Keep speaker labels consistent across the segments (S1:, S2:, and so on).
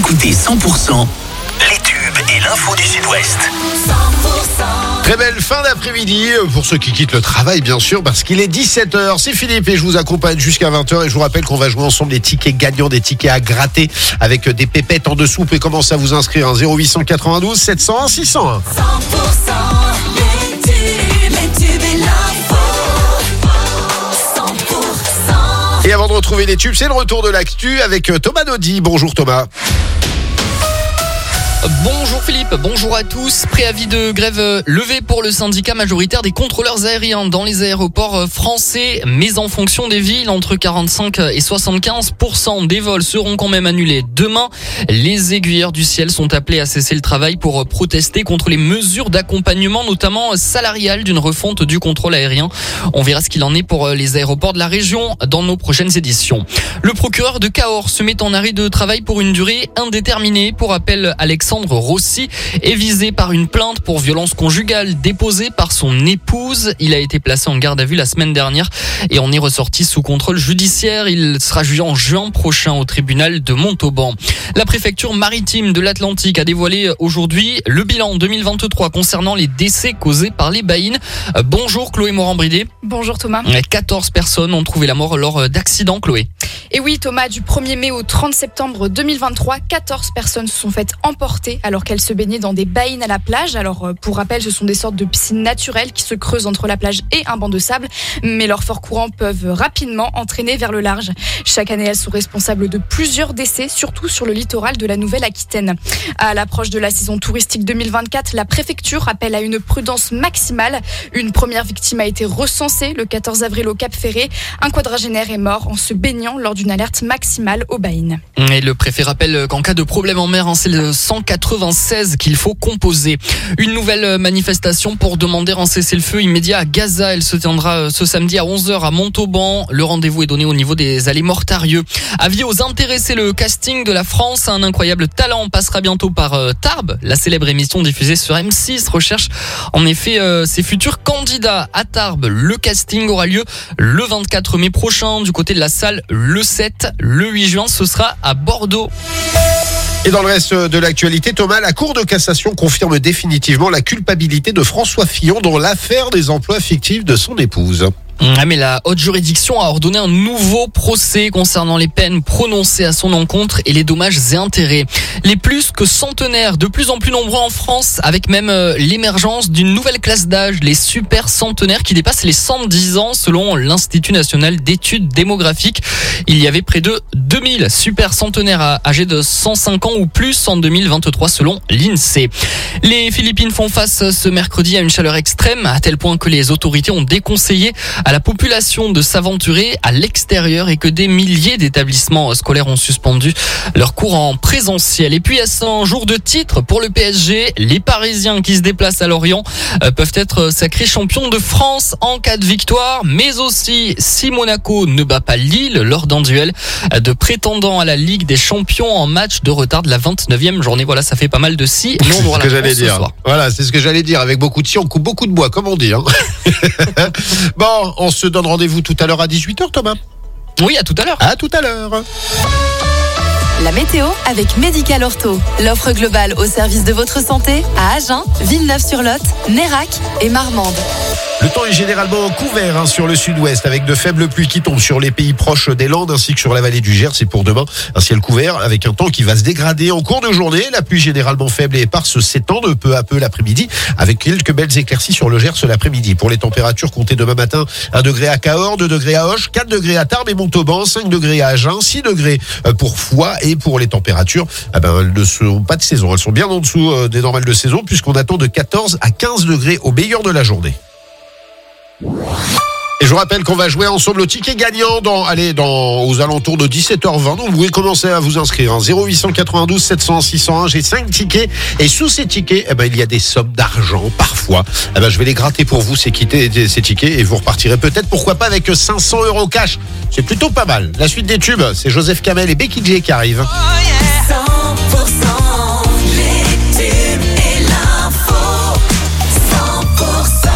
S1: écoutez 100% les tubes et l'info du Sud-Ouest. 100%.
S2: Très belle fin d'après-midi pour ceux qui quittent le travail, bien sûr, parce qu'il est 17h. C'est Philippe et je vous accompagne jusqu'à 20h. Et je vous rappelle qu'on va jouer ensemble des tickets gagnants, des tickets à gratter avec des pépettes en dessous. Vous pouvez commencer à vous inscrire, 0892 701 601.
S3: 100% les tubes et l'info. 100%.
S2: Et avant de retrouver les tubes, c'est le retour de l'actu avec Thomas Naudy. Bonjour Thomas.
S4: Bonjour Philippe, bonjour à tous. Préavis de grève levé pour le syndicat majoritaire des contrôleurs aériens dans les aéroports français, mais en fonction des villes, entre 45 et 75% des vols seront quand même annulés. Demain, les aiguilleurs du ciel sont appelés à cesser le travail pour protester contre les mesures d'accompagnement, notamment salariales, d'une refonte du contrôle aérien. On verra ce qu'il en est pour les aéroports de la région dans nos prochaines éditions. Le procureur de Cahors se met en arrêt de travail pour une durée indéterminée. Pour rappel, Alexandre Rossi est visé par une plainte pour violence conjugale déposée par son épouse. Il a été placé en garde à vue la semaine dernière et en est ressorti sous contrôle judiciaire. Il sera jugé en juin prochain au tribunal de Montauban. La préfecture maritime de l'Atlantique a dévoilé aujourd'hui le bilan 2023 concernant les décès causés par les baïnes. Bonjour Chloé Morand-Bridé.
S5: Bonjour Thomas.
S4: 14 personnes ont trouvé la mort lors d'accidents, Chloé.
S5: Et oui Thomas, du 1er mai au 30 septembre 2023, 14 personnes se sont faites emporter alors qu'elles se baignaient dans des baïnes à la plage. Alors pour rappel, ce sont des sortes de piscines naturelles qui se creusent entre la plage et un banc de sable, mais leurs forts courants peuvent rapidement entraîner vers le large. Chaque année, elles sont responsables de plusieurs décès, surtout sur le littoral de la Nouvelle-Aquitaine. À l'approche de la saison touristique 2024, la préfecture appelle à une prudence maximale. Une première victime a été recensée le 14 avril au Cap-Ferré. Un quadragénaire est mort en se baignant lors d'une alerte maximale aux baïnes.
S4: Et le préfet rappelle qu'en cas de problème en mer, c'est le 196 qu'il faut composer. Une nouvelle manifestation pour demander un cessez-le-feu immédiat à Gaza. Elle se tiendra ce samedi à 11h à Montauban. Le rendez-vous est donné au niveau des allées Mortarieux. Avis aux intéressés, le casting de la France, un incroyable talent, passera bientôt par Tarbes. La célèbre émission diffusée sur M6 recherche en effet ses futurs candidats à Tarbes. Le casting aura lieu le 24 mai prochain du côté de la salle le 7. Le 8 juin, ce sera à Bordeaux.
S2: Et dans le reste de l'actualité, Thomas, la Cour de cassation confirme définitivement la culpabilité de François Fillon dans l'affaire des emplois fictifs de son épouse.
S4: Mais la haute juridiction a ordonné un nouveau procès concernant les peines prononcées à son encontre et les dommages et intérêts. Les plus que centenaires, de plus en plus nombreux en France, avec même l'émergence d'une nouvelle classe d'âge, les super centenaires qui dépassent les 110 ans selon l'Institut national d'études démographiques. Il y avait près de 2000 super centenaires âgés de 105 ans ou plus en 2023 selon l'INSEE. Les Philippines font face ce mercredi à une chaleur extrême, à tel point que les autorités ont déconseillé à la population de s'aventurer à l'extérieur et que des milliers d'établissements scolaires ont suspendu leurs cours en présentiel. Et puis à 100 jours de titre pour le PSG, les Parisiens qui se déplacent à Lorient peuvent être sacrés champions de France en cas de victoire, mais aussi si Monaco ne bat pas Lille lors d'un duel de prétendants à la Ligue des Champions en match de retard de la 29e journée. Voilà, ça fait pas mal de si, mais on aura la réponse ce soir.
S2: Voilà, c'est ce que j'allais dire. Avec beaucoup de si, on coupe beaucoup de bois, comme on dit. Bon, on se donne rendez-vous tout à l'heure à 18h, Thomas.
S4: Oui, à tout à l'heure.
S2: À tout à l'heure.
S3: La météo avec Médical Ortho. L'offre globale au service de votre santé à Agen, Villeneuve-sur-Lot, Nérac et Marmande.
S2: Le temps est généralement couvert sur le sud-ouest avec de faibles pluies qui tombent sur les pays proches des Landes ainsi que sur la vallée du Gers. C'est pour demain un ciel couvert avec un temps qui va se dégrader en cours de journée. La pluie généralement faible et éparse s'étend de peu à peu l'après-midi avec quelques belles éclaircies sur le Gers l'après-midi. Pour les températures, comptez demain matin 1 degré à Cahors, 2 degrés à Auch, 4 degrés à Tarbes et Montauban, 5 degrés à Agen, 6 degrés pour Foix. Et pour les températures, elles ne sont pas de saison. Elles sont bien en dessous des normales de saison puisqu'on attend de 14 à 15 degrés au meilleur de la journée. Et je vous rappelle qu'on va jouer ensemble au ticket gagnant aux alentours de 17h20. Donc vous pouvez commencer à vous inscrire. 0892 700 601. J'ai 5 tickets. Et sous ces tickets, il y a des sommes d'argent parfois. Je vais les gratter pour vous, ces tickets. Et vous repartirez peut-être, pourquoi pas, avec 500 € cash. C'est plutôt pas mal. La suite des tubes, c'est Joseph Kamel et Becky J qui arrivent.
S3: 100% les tubes et l'info. 100%.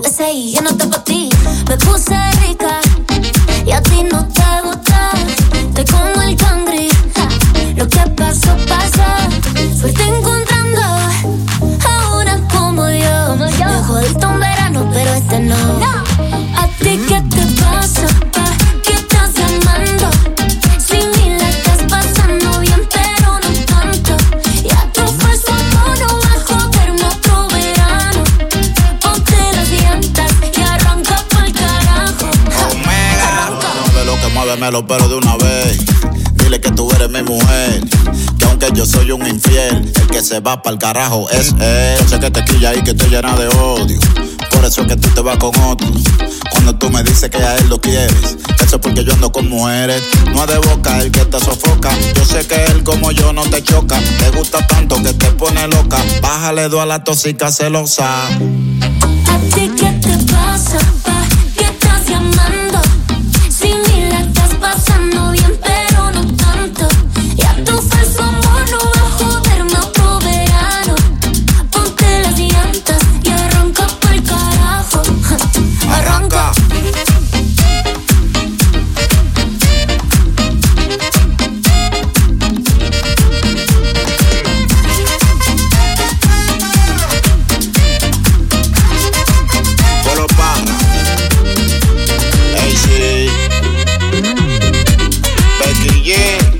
S6: ese y yo no te pa' ti. Me puse rica y a ti no te gusta. Estoy como el cangri, lo que pasó, pasó. Suerte encontrando a una como yo. Me jodiste un verano, pero este no. ¿A ti qué te pasa? ¿Pa' qué estás llamando? Sin mí la estás pasando bien, pero no tanto. Ya tu falso amor no va a joderme otro verano. Ponte las llantas y arranca pa'l carajo.
S7: No de lo que muéveme los pelos de una vez. Dile que tú eres mi mujer, que aunque yo soy un infiel, el que se va pa'l carajo es él. Yo sé que te quilla y que te llena de odio, por eso es que tú te vas con otro. Cuando tú me dices que a él lo quieres, eso es porque yo ando con mujeres. No es de boca el que te sofoca, yo sé que él como yo no te choca. Te gusta tanto que te pone loca, bájale dos a la tóxica celosa.
S6: ¿A ti qué te pasa? ¿Pa' qué estás llamando? Sin mí la estás pasando bien, pero no tanto. Ya tu falso amor no va a joderme otro verano. Ponte las llantas y arranca pa'l carajo. Arranca.
S7: Polo Parra, AC, Becky G.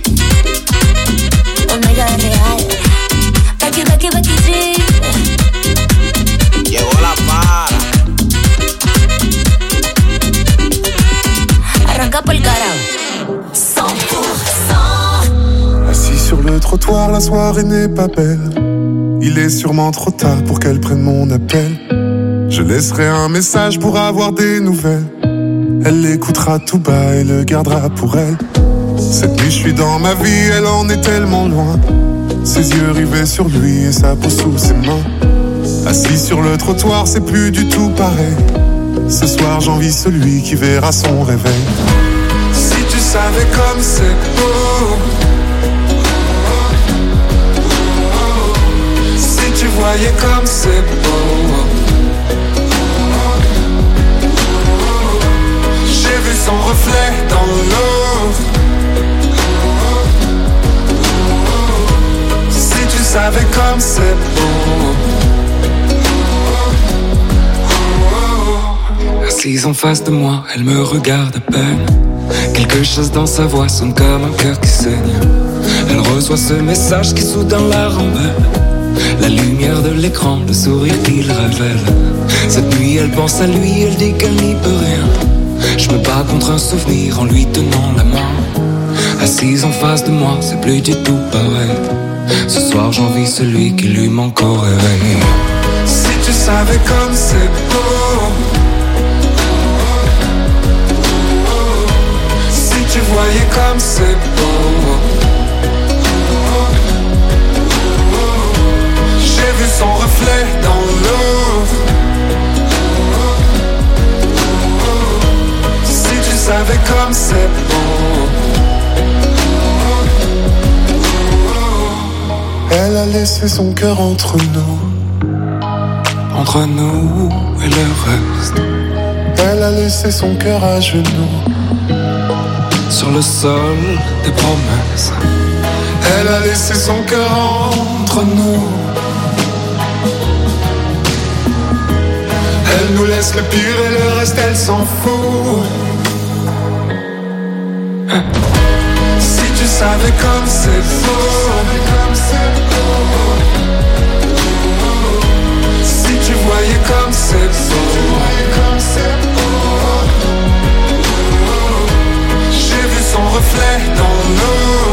S6: Omega real. Becky G.
S7: Llegó la para.
S6: Arranca pa'l carajo. 100%.
S8: Assis sur le trottoir, la soirée n'est pas belle. Il est sûrement trop tard pour qu'elle prenne mon appel. Je laisserai un message pour avoir des nouvelles. Elle l'écoutera tout bas et le gardera pour elle. Cette nuit je suis dans ma vie, elle en est tellement loin. Ses yeux rivés sur lui et sa peau sous ses mains. Assis sur le trottoir, c'est plus du tout pareil. Ce soir j'envie celui qui verra son réveil. Si tu savais comme c'est beau, si tu voyais comme c'est beau. J'ai vu son reflet dans l'eau. Si tu savais comme c'est beau.
S9: Assise en face de moi, elle me regarde à peine. Quelque chose dans sa voix sonne comme un cœur qui saigne. Elle reçoit ce message qui soudain la rembelle. La lumière de l'écran, le sourire qu'il révèle. Cette nuit elle pense à lui, elle dit qu'elle n'y peut rien. Je me bats contre un souvenir en lui tenant la main. Assise en face de moi, c'est plus du tout pareil. Ce soir j'envie celui qui lui manque au réveil.
S8: Si tu savais comme c'est beau. Si tu voyais comme c'est beau. J'ai vu son reflet dans l'eau. Si tu savais comme c'est beau. Elle a laissé son cœur entre nous.
S9: Entre nous et le reste.
S8: Elle a laissé son cœur à genoux.
S9: Sur le sol des promesses.
S8: Elle a laissé son cœur entre nous. Elle nous laisse le pire et le reste elle s'en fout. Si tu savais comme c'est beau. Si tu voyais comme c'est beau. J'ai vu son reflet dans l'eau.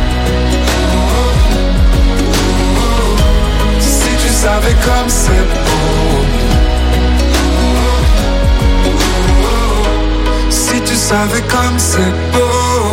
S8: Si tu savais comme c'est beau. Si tu savais comme c'est beau.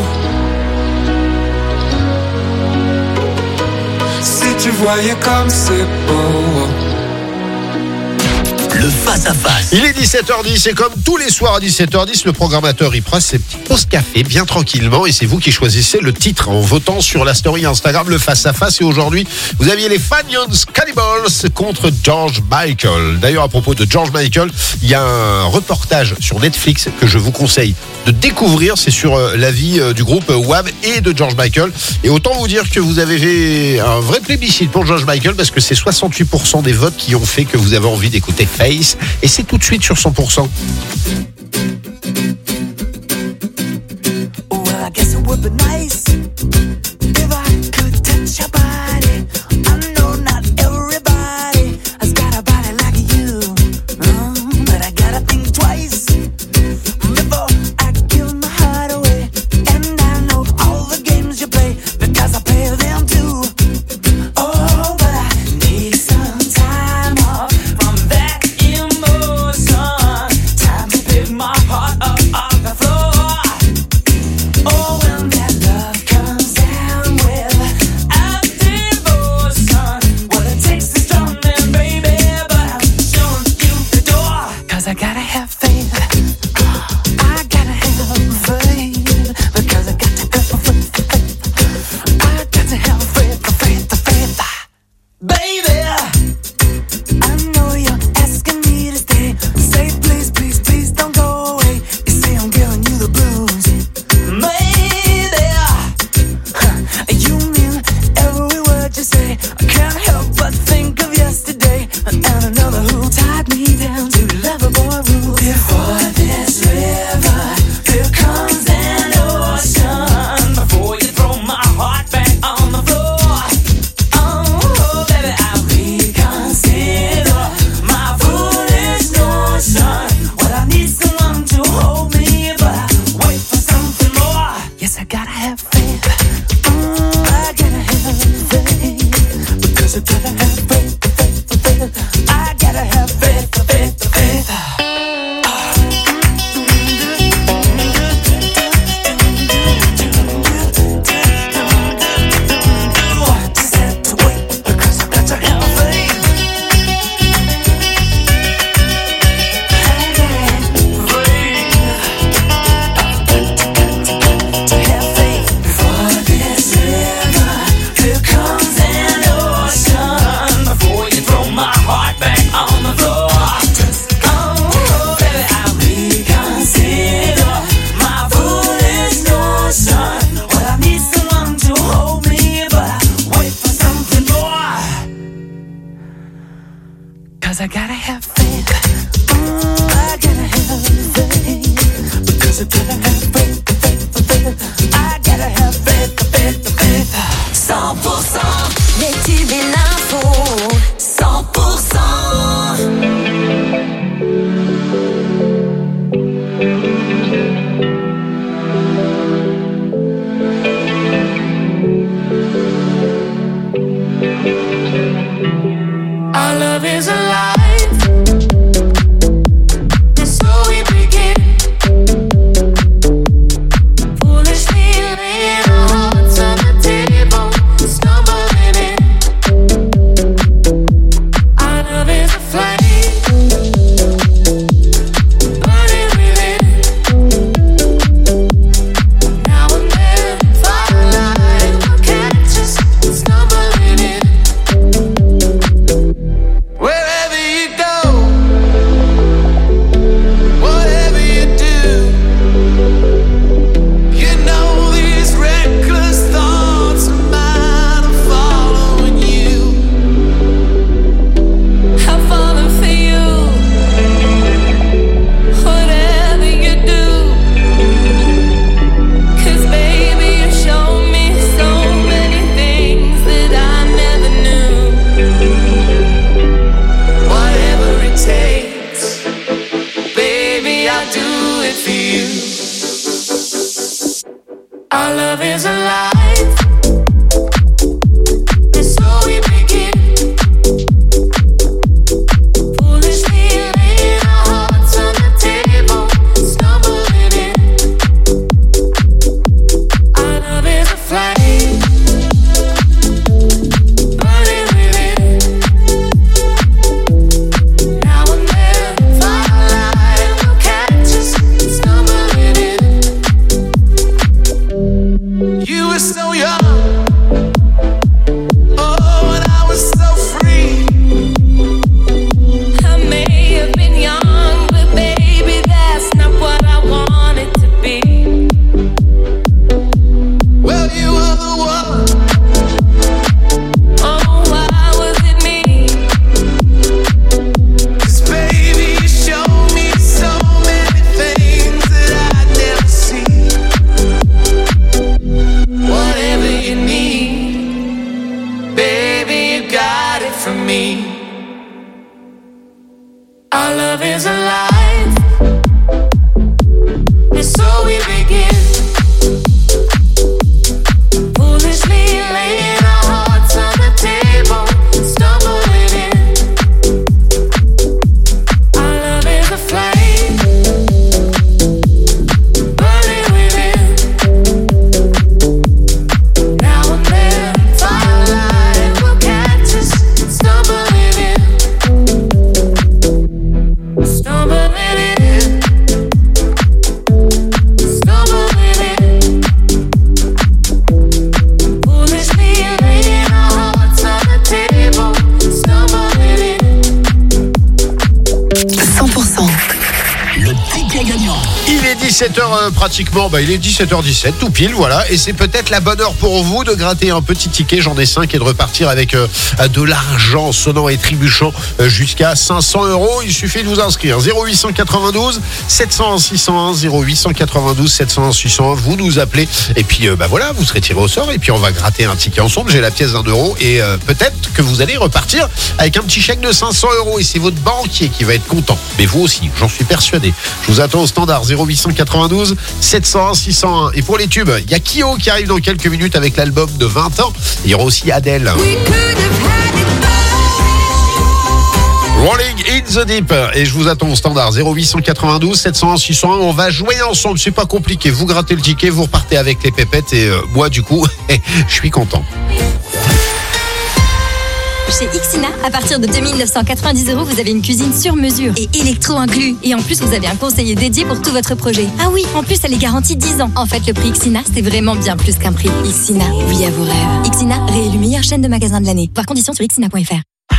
S8: Si tu voyais comme c'est beau.
S1: le face-à-face.
S2: Il est 17h10 et comme tous les soirs à 17h10, le programmateur y prend ses petites pauses café bien tranquillement et c'est vous qui choisissez le titre en votant sur la story Instagram le face-à-face. Et aujourd'hui, vous aviez les Fanions Cannibals contre George Michael. D'ailleurs, à propos de George Michael, il y a un reportage sur Netflix que je vous conseille de découvrir. C'est sur la vie du groupe Wham et de George Michael. Et autant vous dire que vous avez fait un vrai plébiscite pour George Michael parce que c'est 68% des votes qui ont fait que vous avez envie d'écouter Face. Et c'est tout de suite sur 100%.
S10: Well, I guess it would be nice if I could touch your body. I know not everybody has got a body like you, but I gotta think twice before I give my heart away. And I know all the games you play because I play them too. Oh, but I need some time off from that emotion. Time to pick my heart up off the floor. Oh, when that love comes down without devotion, well, it takes a strong man, baby, but I'm showing you the door. 'Cause I gotta have faith. I gotta have faith. Because I got to have faith. I got to have faith. Baby, I know you're asking me to stay. Say please, please, please don't go away. You say I'm giving you the blues. Maybe you mean every word you say. I can't help but think of yesterday and another who tied me down to lover boy rules. Before this river, here comes an ocean. Before you throw my heart back on the floor. Oh, baby, I reconsider my foolish notion. Well, I need someone to hold me, but I wait for something more. Yes, I gotta have faith. I gotta have faith. Because I gotta have faith. I gotta have faith. Just have to wait because I got to have faith. To have faith. Before this river, here comes an ocean. Before you throw my heart back on the floor. Oh, baby, I reconsider my foolish notion. Well, I need someone to hold me, but I wait for something more. 'Cause I gotta have faith. I gotta have faith. Because I gotta have faith. I gotta have faith. 100%.
S6: Les tubes et l'info.
S10: 100%. Our love is alive. And so we begin. Foolishly laying our hearts on the table, stumbling in. Our love is a flame, burning within. Now and then, firelight will catch us stumbling in. Wherever you go, whatever you do, you know these reckless thoughts of mine are following you. I'm falling for you, whatever you do. 'Cause baby, you show me so many things that I never knew. Whatever it takes, baby, I'll do it for you. Our love is alive, and so we begin. Foolishly laying our hearts on the table, stumbling in. Our love is a flame, burning within. Now and then,
S2: Il est 17h pratiquement, il est 17h17 tout pile, voilà, et c'est peut-être la bonne heure pour vous de gratter un petit ticket, j'en ai 5, et de repartir avec de l'argent sonnant et trébuchant jusqu'à 500 €. Il suffit de vous inscrire 0892 701 601, 0892 701 601, vous nous appelez et puis voilà, vous serez tiré au sort et puis on va gratter un ticket ensemble. J'ai la pièce d'1 € et peut-être que vous allez repartir avec un petit chèque de 500 € et c'est votre banquier qui va être content, mais vous aussi, j'en suis persuadé. Je vous attends au standard 0892 701 601. Et pour les tubes, il y a Kyo qui arrive dans quelques minutes avec l'album de 20 ans. Il y aura aussi Adèle. Rolling in the Deep. Et je vous attends au standard 0892 701 601. On va jouer ensemble, c'est pas compliqué. Vous grattez le ticket, vous repartez avec les pépettes et moi du coup, je suis content.
S11: Chez Ixina, à partir de 2990 €, vous avez une cuisine sur mesure et électro inclus. Et en plus, vous avez un conseiller dédié pour tout votre projet. Ah oui, en plus, elle est garantie 10 ans. En fait, le prix Ixina, c'est vraiment bien plus qu'un prix. Ixina, oui à vos rêves. Ixina, réélu meilleure chaîne de magasins de l'année. Voir conditions sur ixina.fr.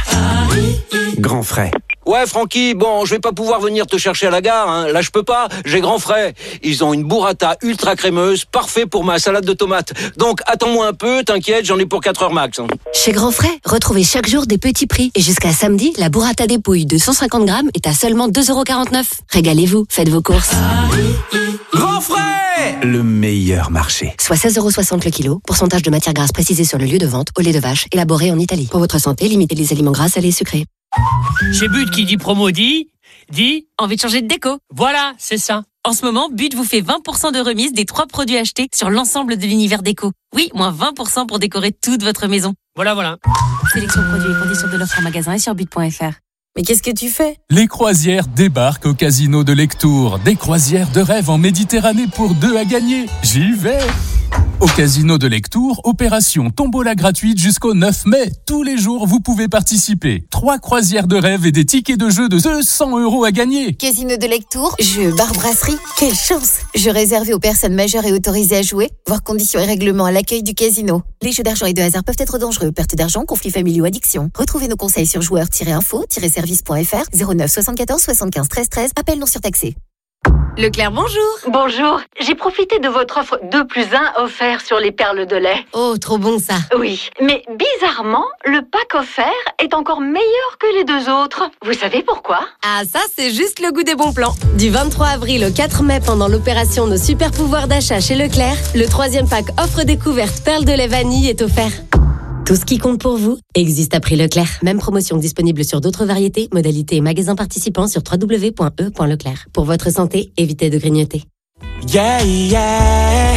S12: Grand frais. Ouais, Francky, bon, je vais pas pouvoir venir te chercher à la gare, hein. Là, je peux pas, j'ai Grand Frais. Ils ont une burrata ultra crémeuse, parfait pour ma salade de tomates. Donc, attends-moi un peu, t'inquiète, j'en ai pour 4 heures max. Hein.
S13: Chez Grand Frais, retrouvez chaque jour des petits prix. Et jusqu'à samedi, la burrata dépouille de 150 grammes est à seulement 2,49 €. Régalez-vous, faites vos courses.
S12: Grand Frais, le meilleur marché.
S13: Soit 16,60 € le kilo. Pourcentage de matière grasse précisé sur le lieu de vente au lait de vache, élaboré en Italie. Pour votre santé, limitez les aliments gras, salés et sucrés.
S14: Chez But qui dit promo dit
S11: envie de changer de déco.
S14: voilà, c'est ça.
S11: En ce moment, But vous fait 20% de remise des 3 produits achetés sur l'ensemble de l'univers déco. Oui, moins 20% pour décorer toute votre maison.
S14: Voilà.
S11: Sélection produits et conditions de l'offre en magasin et sur but.fr. Mais qu'est-ce que tu fais ?
S15: Les croisières débarquent au casino de Lectoure. Des croisières de rêve en Méditerranée pour 2 à gagner. J'y vais! Au casino de Lectoure, opération tombola gratuite jusqu'au 9 mai. Tous les jours, vous pouvez participer. 3 croisières de rêve et des tickets de jeu de 200 € à gagner.
S16: Casino de Lectoure, jeu bar brasserie. Quelle chance! Jeu réservé aux personnes majeures et autorisées à jouer. Voir conditions et règlements à l'accueil du casino. Les jeux d'argent et de hasard peuvent être dangereux. Perte d'argent, conflits familiaux, addiction. Retrouvez nos conseils sur joueurs-info-service.fr 09 74 75 13 13. Appel non surtaxé.
S11: Leclerc, bonjour.
S17: Bonjour, j'ai profité de votre offre 2+1 offert sur les perles de lait.
S11: Oh, trop bon ça.
S17: Oui, mais bizarrement, le pack offert est encore meilleur que les 2 autres. Vous savez pourquoi ?
S11: Ah, ça, c'est juste le goût des bons plans. Du 23 avril au 4 mai, pendant l'opération Nos super pouvoirs d'achat chez Leclerc, le 3e pack offre découverte perles de lait vanille est offert. Tout ce qui compte pour vous existe à prix Leclerc. Même promotion disponible sur d'autres variétés, modalités et magasins participants sur www.e.leclerc. Pour votre santé, évitez de grignoter.
S18: Yeah, yeah.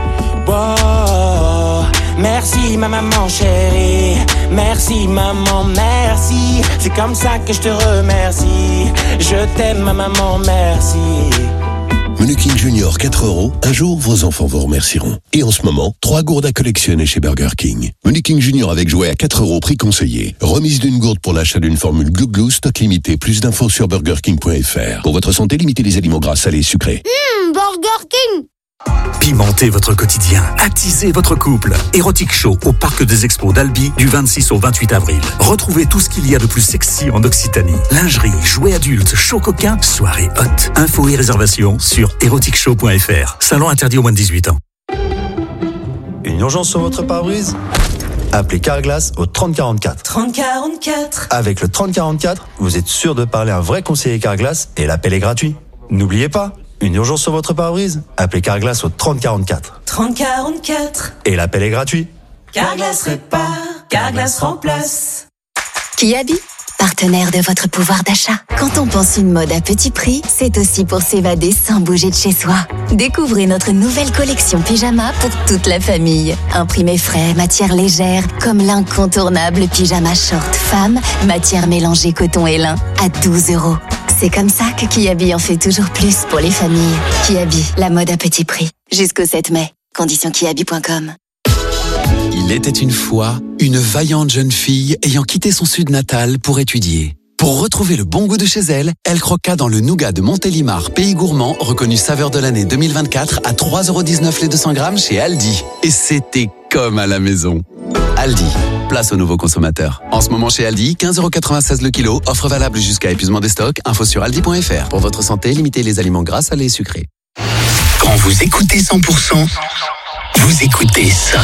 S18: Wow. Merci ma maman chérie. Merci maman, merci. C'est comme ça que je te remercie. Je t'aime ma maman, merci.
S19: Menu King Junior 4 €. Un jour, vos enfants vous remercieront. Et en ce moment, 3 gourdes à collectionner chez Burger King. Menu King Junior avec jouet à 4 € prix conseillé. Remise d'une gourde pour l'achat d'une formule Glou Glou, stock limité. Plus d'infos sur burgerking.fr. Pour votre santé, limitez les aliments gras, salés et sucrés.
S16: Burger King!
S1: Pimentez votre quotidien, attisez votre couple. Erotic Show au Parc des Expos d'Albi du 26 au 28 avril. Retrouvez tout ce qu'il y a de plus sexy en Occitanie. Lingerie, jouets adultes, show coquin, soirée hot. Infos et réservations sur eroticshow.fr. Salon interdit aux moins de 18 ans.
S20: Une urgence sur votre pare-brise ? Appelez Carglass au 3044.
S21: 3044.
S20: Avec le 3044, vous êtes sûr de parler à un vrai conseiller Carglass et l'appel est gratuit. N'oubliez pas, une urgence sur votre pare-brise ? Appelez Carglass au 3044.
S21: 3044.
S20: Et l'appel est gratuit.
S21: Carglass répare, Carglass remplace.
S16: Kiabi, partenaire de votre pouvoir d'achat. Quand on pense une mode à petit prix, c'est aussi pour s'évader sans bouger de chez soi. Découvrez notre nouvelle collection pyjama pour toute la famille. Imprimé frais, matière légère, comme l'incontournable pyjama short femme, matière mélangée coton et lin, à 12 €. C'est comme ça que Kiabi en fait toujours plus pour les familles. Kiabi, la mode à petit prix. Jusqu'au 7 mai. Conditions kiabi.com.
S22: Il était une fois une vaillante jeune fille ayant quitté son sud natal pour étudier. Pour retrouver le bon goût de chez elle, elle croqua dans le nougat de Montélimar, pays gourmand, reconnu saveur de l'année 2024 à 3,19 € les 200 grammes chez Aldi. Et c'était comme à la maison. Aldi, place aux nouveaux consommateurs. En ce moment chez Aldi, 15,96 € le kilo, offre valable jusqu'à épuisement des stocks. Info sur aldi.fr. Pour votre santé, limitez les aliments gras, salés et sucrés.
S4: Quand vous écoutez 100%, vous écoutez ça.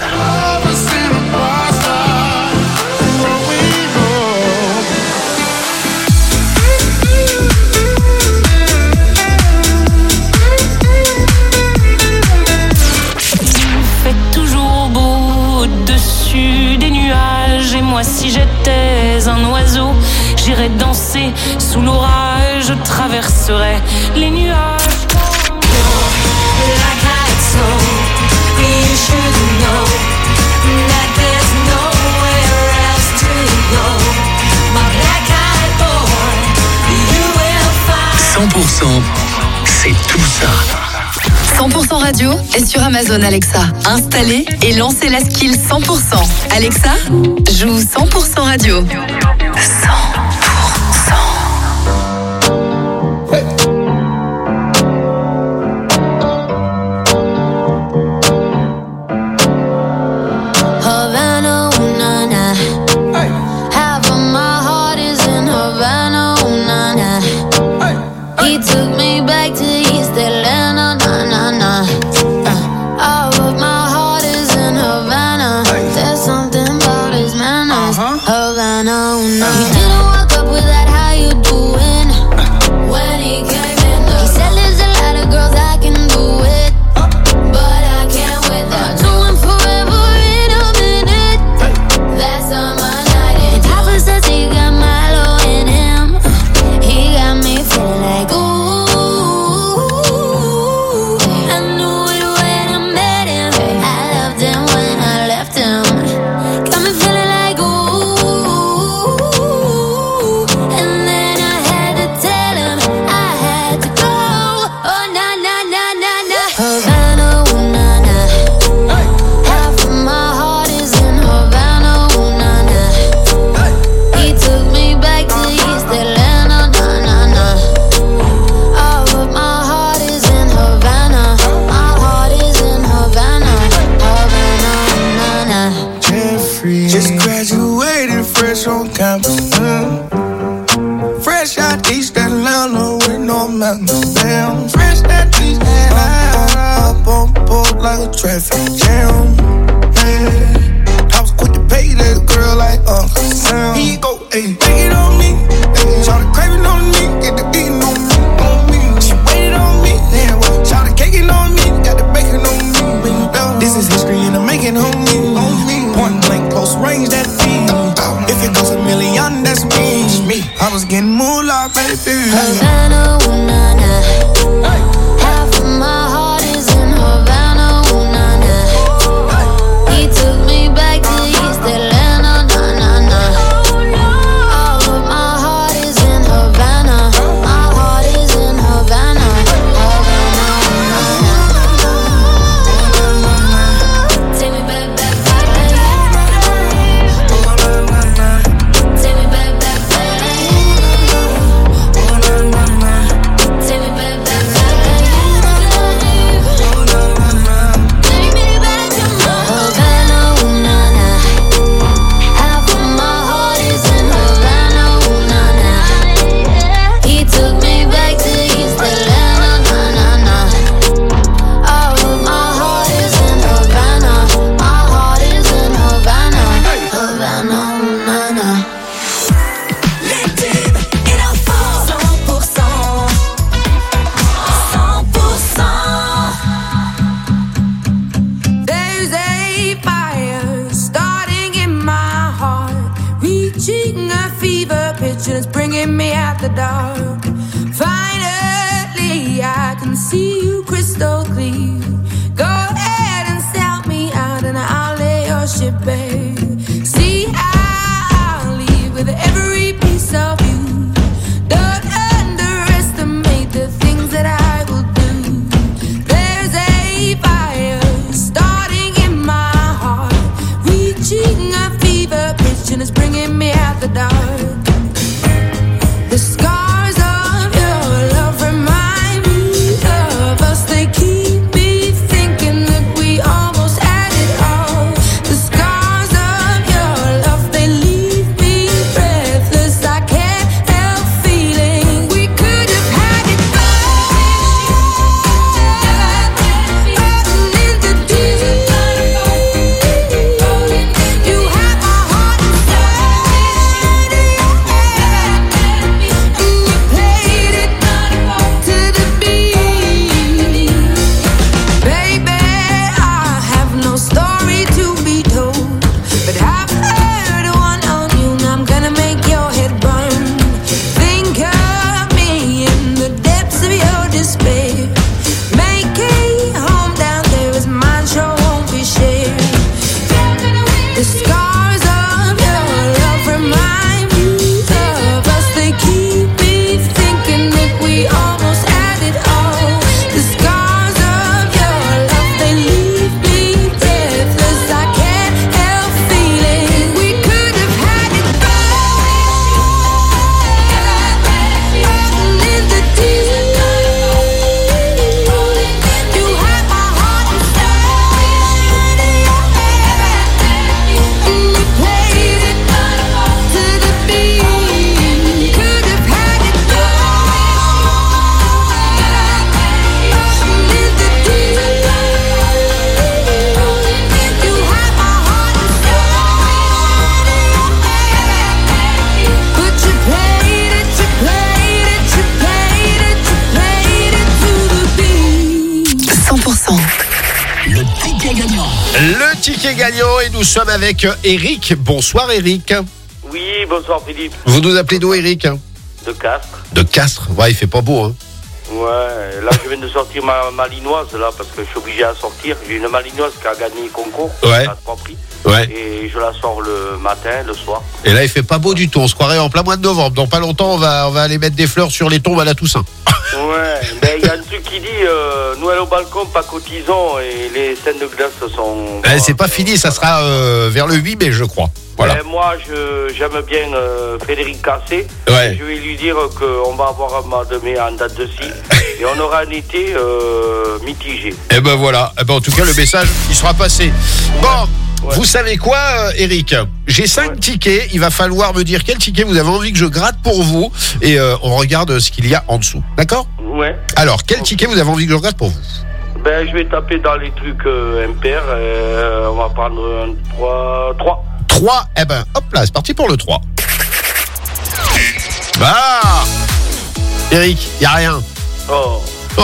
S5: Des nuages, et moi si j'étais un oiseau, j'irais danser sous l'orage, je traverserais les nuages.
S4: C'est tout ça.
S3: 100% radio est sur Amazon Alexa. Installez et lancez la skill 100%. Alexa, joue 100% radio. 100%.
S6: Havana, ooh, na, na. Half of my heart is in Havana, ooh, na, na. He took me back to East Atlanta, na, na, na. All of my heart is in Havana. There's something about his manners. Havana, ooh, na. He didn't walk up with that, how you doing? When he came in, he said there's a lot of girls I can do it, but I can't with that. Doing forever in a minute. That's on my night. And Papa says he got Milo in him. He got me feeling like ooh. I knew it when I met him. I loved him when I left him. Got me feeling like ooh. And then I had to tell him I had to go. Oh na na na na na. Havana, ooh na na. Half of my heart is in Havana, ooh na na. He took me back to East Atlanta, na na na. All of my heart is in Havana. My heart is in Havana, Havana, na na.
S10: Jeffrey just graduated fresh on campus. Fresh out East Atlanta with no mountains. Damn, fresh out East Atlanta. Up on board like a traffic jam. Man, I was quick to pay that girl like Uncle Sam. Here you go, ayy, take it on me. Shout the craving on me, get the beating on me, She waited on me, yeah, well, shout the caking on me, got the bacon on me. This is history and I'm making on me. Point blank, close range, that feed. If it goes a million, that's me. I was getting moolah, baby.
S6: Havana, ooh na na. Half of my heart is in Havana, ooh na na. He took me back to East Atlanta, na na na. All of my heart is in Havana. My heart is in Havana, Havana, ooh na na. Take me back, back, back, take me back, back, back. Take me back, back, take me back to Havana, ooh na na. Half of my heart is in Havana, ooh na na. He took me back to East Atlanta, na na na. All of my heart is in Havana. My heart is in Havana, Havana, ooh na na.
S10: There's a fire starting in my heart, reaching a fever pitch and it's bringing me out the dark. Finally, I can see you crystal clear. Go ahead and sell me out and I'll lay your ship bare. See, I'll leave with every piece of you. Don't underestimate the things that I will do. There's a fire starting in my heart, reaching a fever pitch and it's bringing me out the dark. The scars of your love remind me of
S2: Le ticket gagnant et nous sommes avec Eric. Bonsoir Eric.
S7: Oui, bonsoir Philippe.
S2: Vous nous appelez d'où Eric?
S7: De Castres.
S2: De Castres. Ouais, il fait pas beau, hein.
S7: Ouais, là je viens de sortir ma malinoise là parce que je suis obligé à sortir. J'ai une malinoise qui a gagné le concours.
S2: Ouais.
S7: À 3 prix.
S2: Ouais.
S7: Et je la sors le matin, le soir.
S2: Et là, il fait pas beau du tout. On se croirait en plein mois de novembre. Dans pas longtemps, on va aller mettre des fleurs sur les tombes à la Toussaint.
S7: Ouais, mais il y a un truc qui dit Noël au balcon, pas cotisant, et les scènes de glace sont...
S2: C'est pas fini, ça sera vers le 8 mai, je crois. Voilà.
S7: Moi, j'aime bien Frédéric Cassé.
S2: Ouais.
S7: Je vais lui dire qu'on va avoir un mois de mai en date de scie. Et on aura un été mitigé.
S2: Et ben voilà. Et ben, en tout cas, le message, il sera passé. Bon, vous savez quoi, Eric? J'ai 5 tickets. Il va falloir me dire quel ticket vous avez envie que je gratte pour vous. Et on regarde ce qu'il y a en dessous. D'accord?
S7: Ouais.
S2: Alors, quel ticket vous avez envie que je gratte pour vous?
S7: Ben, je vais taper dans les trucs impairs. On va prendre un 3.
S2: 3, eh ben, hop là, c'est parti pour le 3. Bah Eric, y a rien.
S7: Oh.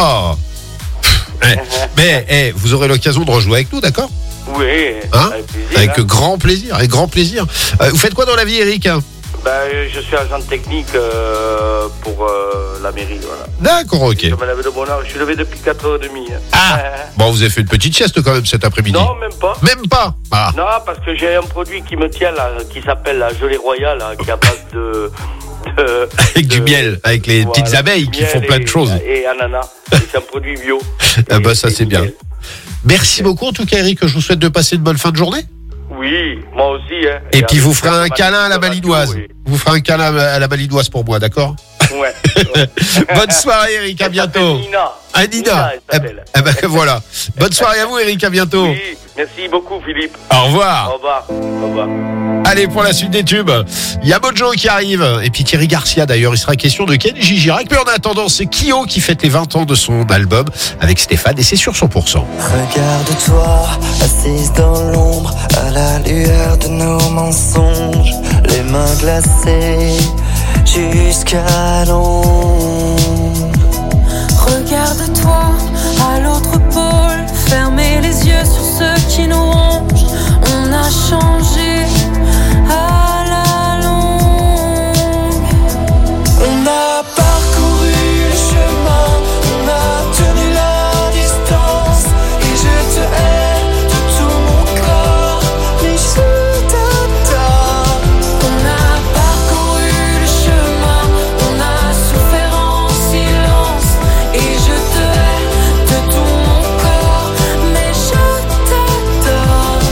S2: Mais vous aurez l'occasion de rejouer avec nous, d'accord?
S7: Oui,
S2: hein?
S7: avec plaisir.
S2: Avec grand plaisir, avec grand plaisir. Vous faites quoi dans la vie, Eric?
S7: Je suis agent technique pour la mairie, voilà.
S2: D'accord, ok.
S7: Je me lève de bonne heure, je suis levé depuis 4h30.
S2: Bon, vous avez fait une petite sieste quand même cet après-midi.
S7: Non, même pas.
S2: Même pas? Ah.
S7: Non, parce que j'ai un produit qui me tient là, qui s'appelle la gelée royale, là, qui est à base de
S2: avec du miel, avec les petites abeilles qui font plein de choses.
S7: Et ananas. C'est un produit bio.
S2: Ça c'est bien. Merci beaucoup en tout cas, Eric. Je vous souhaite de passer une bonne fin de journée.
S7: Oui, moi aussi. Hein.
S2: Et puis vous ferez un câlin à la malinoise. Oui. Vous ferez un câlin à la malinoise pour moi, d'accord?
S7: Ouais.
S2: Bonne soirée, Eric. À bientôt.
S7: Nina.
S2: Nina. Voilà. Bonne soirée à vous, Eric. À bientôt.
S7: Oui, merci beaucoup, Philippe.
S2: Au revoir.
S7: Au revoir. Au revoir.
S2: Allez, pour la suite des tubes, il y a Mojo qui arrive. Et puis Thierry Garcia, d'ailleurs. Il sera question de Kenji Girac. Mais en attendant, c'est Kyo qui fête les 20 ans de son album avec Stéphane. Et c'est sur 100%.
S9: Regarde-toi, assise dans l'ombre, à la lueur de nos mensonges, les mains glacées jusqu'à l'ombre.
S5: Regarde-toi à l'autre pôle, fermez les yeux sur ceux qui nous rongent. On a changé à la longue.
S9: On a parcouru le chemin, on a tenu la distance, et je te hais de tout mon corps, mais je t'attends.
S5: On a parcouru le chemin, on a souffert en silence, et je te hais de tout mon corps, mais je t'adore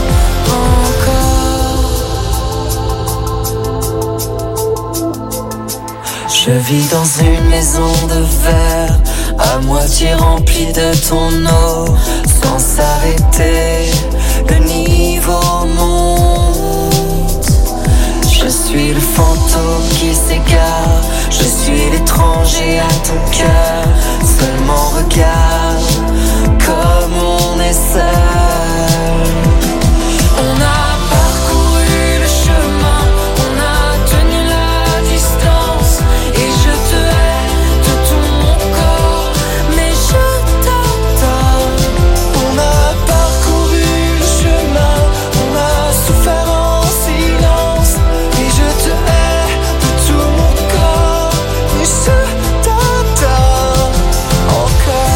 S5: encore.
S9: Je vis dans une maison de verre, à moitié remplie de ton eau, sans s'arrêter, le niveau monte. Je suis le fantôme qui s'égare, je suis l'étranger à ton cœur. Seulement regarde comme on est seul.
S5: On a parcouru le chemin, on a tenu la distance, et je te hais de tout mon corps, mais je t'adore.
S9: On a parcouru le chemin, on a souffert en silence, et je te hais de tout mon corps, mais je t'adore encore.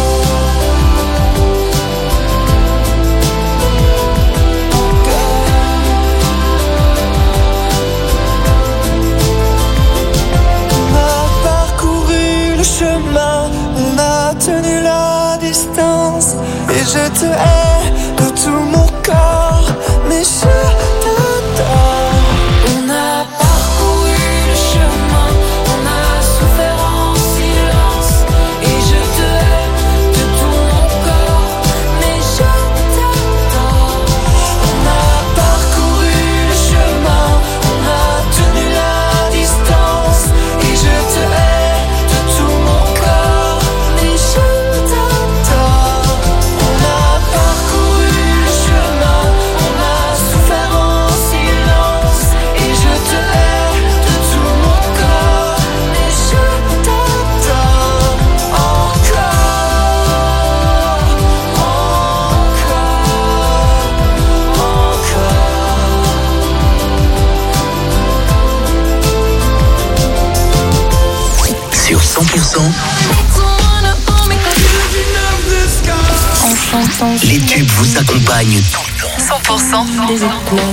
S9: On a parcouru le chemin, on a tenu la distance, et je te hais de tout mon corps, mais je t'adore.
S5: On a parcouru le chemin, on a souffert en silence, et je te hais de tout mon corps, mais je t'adore.
S9: On a parcouru le chemin, on a tenu la distance, et je te hais de tout mon corps, mais je t'adore. On a parcouru le chemin, on a souffert
S4: Les tubes vous accompagnent tout le temps.
S3: 100% des éclairs.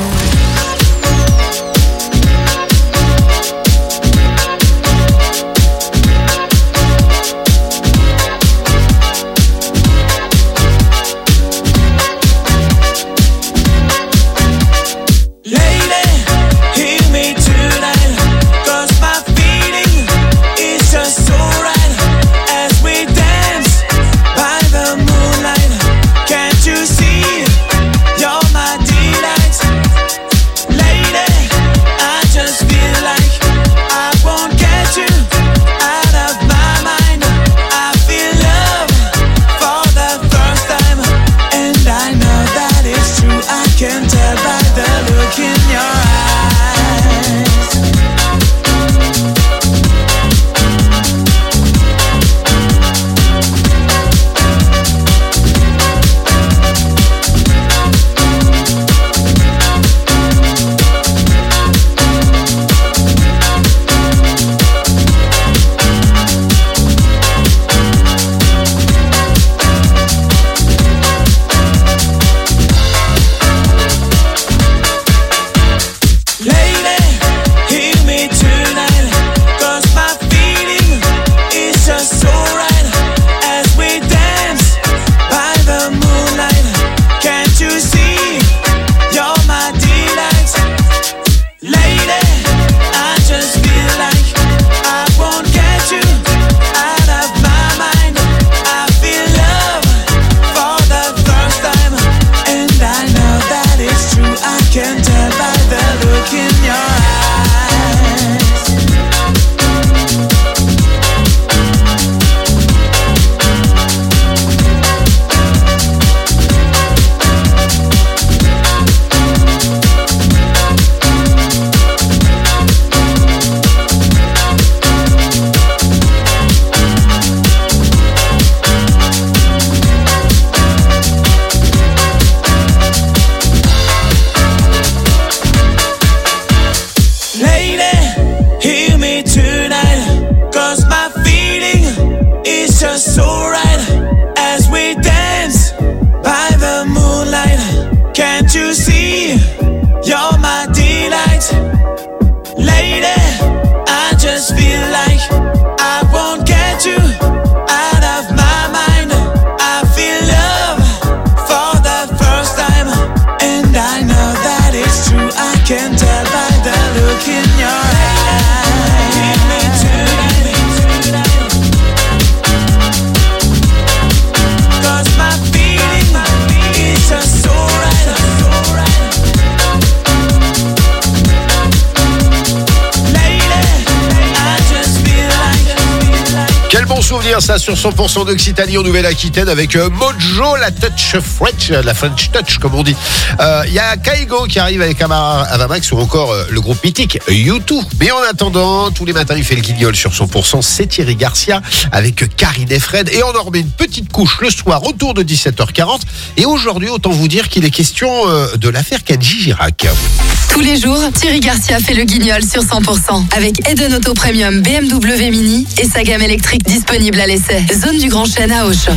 S2: Souvenir ça sur 100% d'Occitanie en Nouvelle-Aquitaine avec Mojo, la touch French, la French touch comme on dit. Il y a Kaigo qui arrive avec Avamax ou encore le groupe mythique U2. Mais en attendant, tous les matins il fait le guignol sur 100%, c'est Thierry Garcia avec Karine et Fred et on en remet une petite couche le soir autour de 17h40 et aujourd'hui autant vous dire qu'il est question de l'affaire Kenji Girac.
S3: Tous les jours, Thierry Garcia fait le guignol sur 100% avec Eden Auto Premium BMW Mini et sa gamme électrique disponible à l'essai. Zone du Grand Chêne à Auch.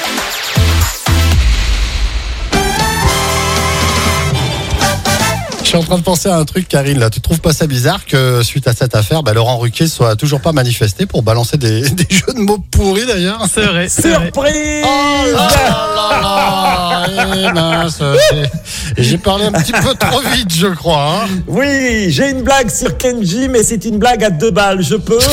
S8: Je suis en train de penser à un truc, Karine, là. Tu trouves pas ça bizarre que, suite à cette affaire, Laurent Ruquier soit toujours pas manifesté pour balancer des jeux de mots pourris, d'ailleurs?
S12: C'est vrai.
S8: Surprise! Oh là là! Eh mince, j'ai parlé un petit peu trop vite, je crois. Hein.
S12: Oui, j'ai une blague sur Kenji, mais c'est une blague à 2 balles. Je peux?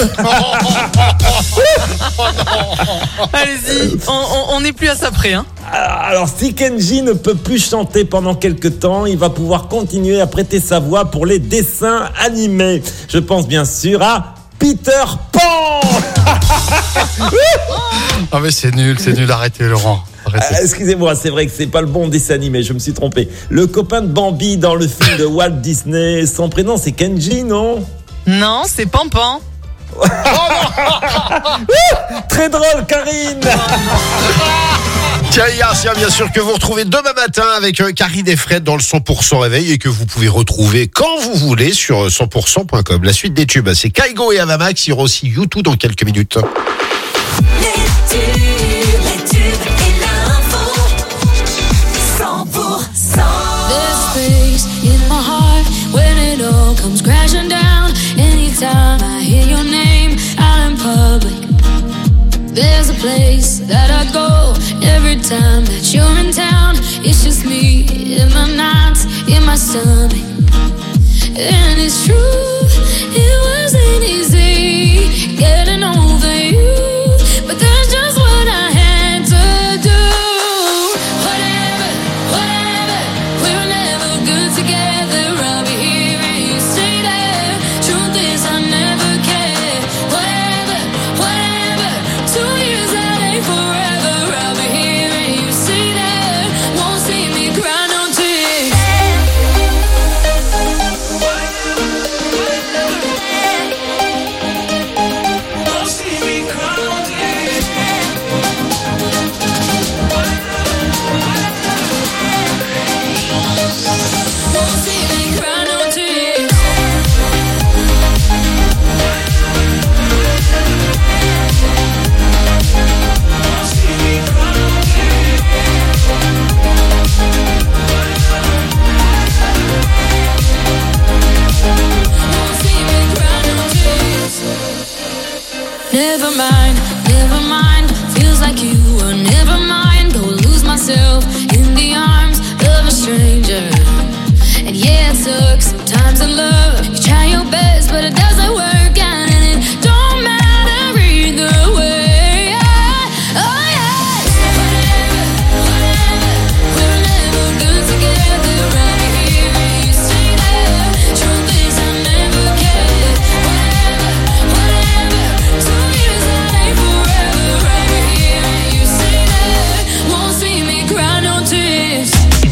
S23: Allez-y, on n'est plus à ça près, hein.
S12: Alors, si Kenji ne peut plus chanter pendant quelques temps, il va pouvoir continuer à prêter sa voix pour les dessins animés. Je pense bien sûr à Peter Pan.
S8: Ah mais c'est nul, arrêtez Laurent.
S12: Excusez-moi, c'est vrai que c'est pas le bon dessin animé, je me suis trompé. Le copain de Bambi dans le film de Walt Disney, son prénom c'est Kenji, non?
S23: Non, c'est Pampan.
S12: Très drôle, Karine.
S2: Thierry Garcia, bien sûr, que vous retrouvez demain matin avec Karine et Fred dans le 100% réveil et que vous pouvez retrouver quand vous voulez sur 100%.com. La suite des tubes, c'est Kaigo et Avamax. Il y aura aussi U2 dans quelques minutes.
S5: Les tubes et l'info. It's just me in the knots in my stomach. And it's true, it wasn't easy getting over you, but that's just what I had to do. Whatever, whatever, we were never good together. I'll be here and you stay there. Truth is I never cared. Whatever, whatever, 2 years that ain't forever. I'll be here and you stay there. Won't see me cry no tears. Never mind, feels like you were never mind. Go lose myself in the arms of a stranger. And yeah, it sucks sometimes in love. You try your best, but it doesn't work out, and it don't matter either way. Oh yeah. Whatever, whatever, we were never good together. I'll be here and you stay there. Truth is I never cared. Whatever, whatever, 2 years that ain't forever. I'll be here and you stay there. Won't see me cry no tears.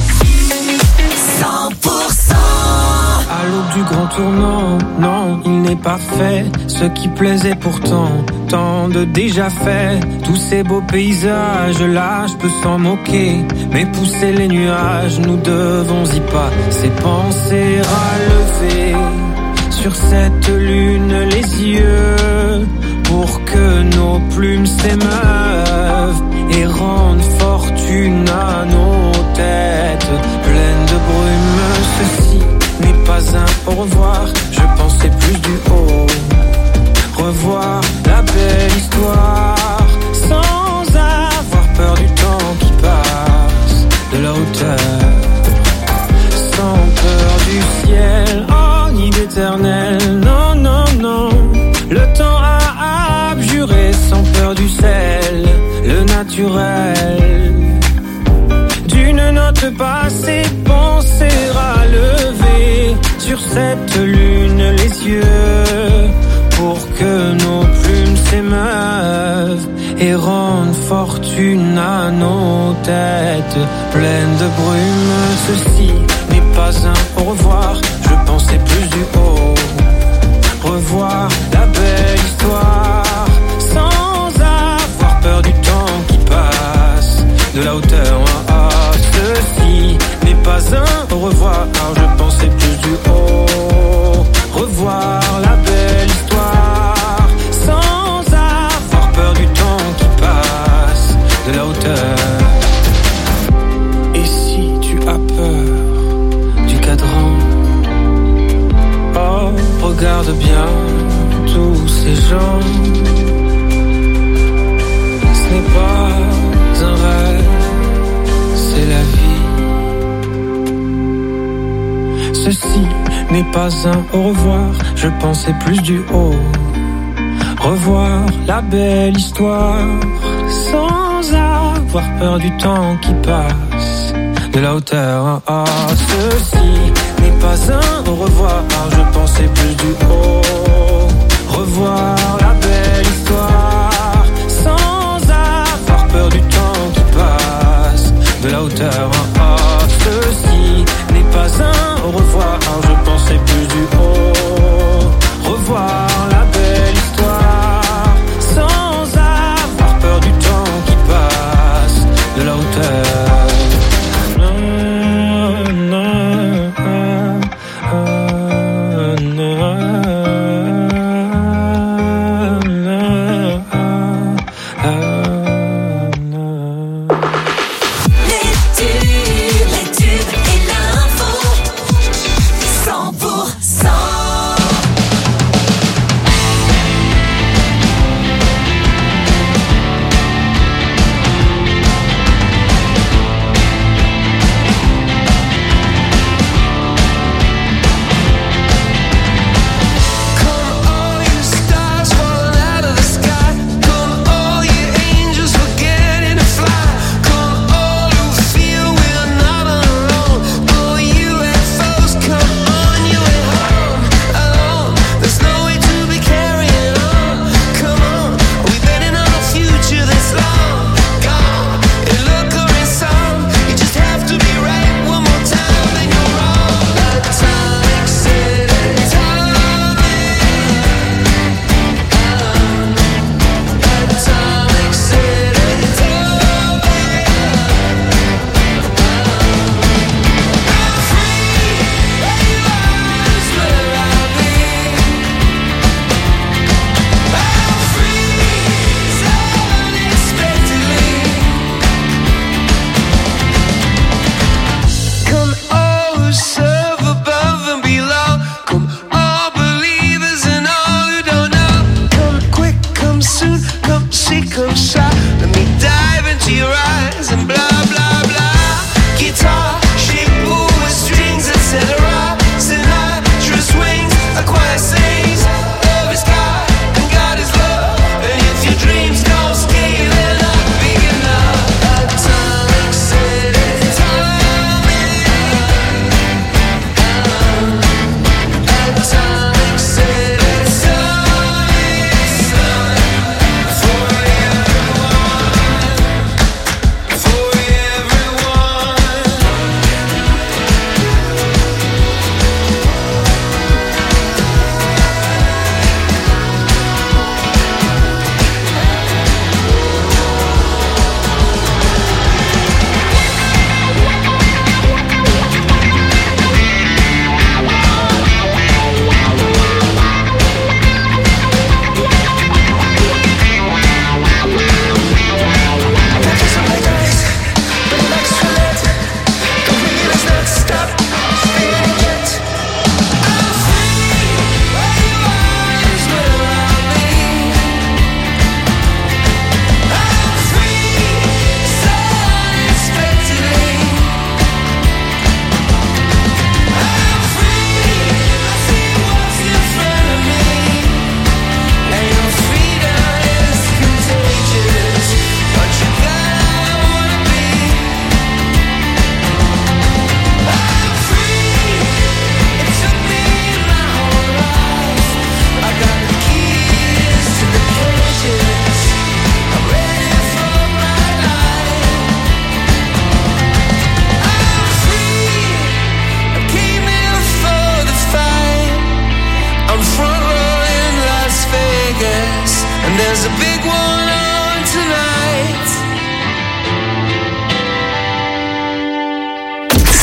S21: 100%.
S13: À l'aube du grand tournant, non, il n'est pas fait ce qui plaisait pourtant, tant de déjà fait. Tous ces beaux paysages là, je peux s'en moquer, mais pousser les nuages, nous devons y passer, penser à lever sur cette lune les yeux, pour que nos plumes s'émeuvent et rendent fortune à nos têtes pleines de brume. Ceci n'est pas un au revoir, je pensais plus du haut. Revoir la belle histoire sans avoir peur du temps qui passe, de la hauteur, sans peur du ciel, oh ni d'éternel, non, non, non. Le temps a abjuré sans peur du sel, le naturel. D'une note passée, penser à lever sur cette lune les yeux, pour que nos plumes s'émeuvent et rendent fortune à nos têtes pleines de brume. Ceci n'est pas un au revoir, je pensais plus du haut. Revoir la belle histoire sans avoir peur du temps qui passe, de la hauteur. Ceci n'est pas un au revoir, je pensais plus du haut. Revoir la belle histoire sans avoir peur du temps qui passe, de la hauteur. Et si tu as peur du cadran, oh, regarde bien tous ces gens. Ce n'est pas un rêve, c'est la vie. Ceci n'est pas un au revoir, je pensais plus du haut. Revoir la belle histoire sans avoir peur du temps qui passe, de la hauteur. Oh, ceci n'est pas un au revoir, je pensais plus du haut. Revoir la belle histoire sans avoir peur du temps qui passe, de la hauteur. Oh, ceci n'est pas un au revoir, je pensais plus du haut. Revoir la belle histoire sans avoir peur du temps qui passe, de la hauteur.
S21: Les tubes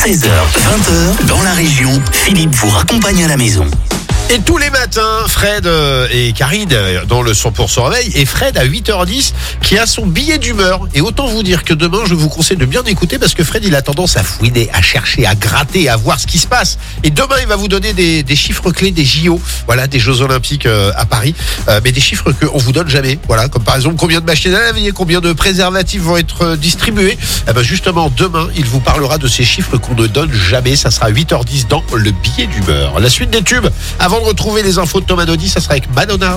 S4: 16h, 20h, dans la région, Philippe vous raccompagne à la maison.
S2: Et tous les matins, Fred et Karine dans le 100% réveil, et Fred à 8h10 qui a son billet d'humeur. Et autant vous dire que demain, je vous conseille de bien écouter parce que Fred, il a tendance à fouiner, à chercher, à gratter, à voir ce qui se passe. Et demain, il va vous donner des chiffres clés des JO, voilà, des Jeux Olympiques à Paris, mais des chiffres qu'on vous donne jamais. Voilà, comme par exemple combien de machines à laver, combien de préservatifs vont être distribués. Eh ben justement, demain, il vous parlera de ces chiffres qu'on ne donne jamais. Ça sera à 8h10 dans le billet d'humeur. La suite des tubes. Avant de retrouver les infos de Thomas Dodi, ça sera avec Madonna.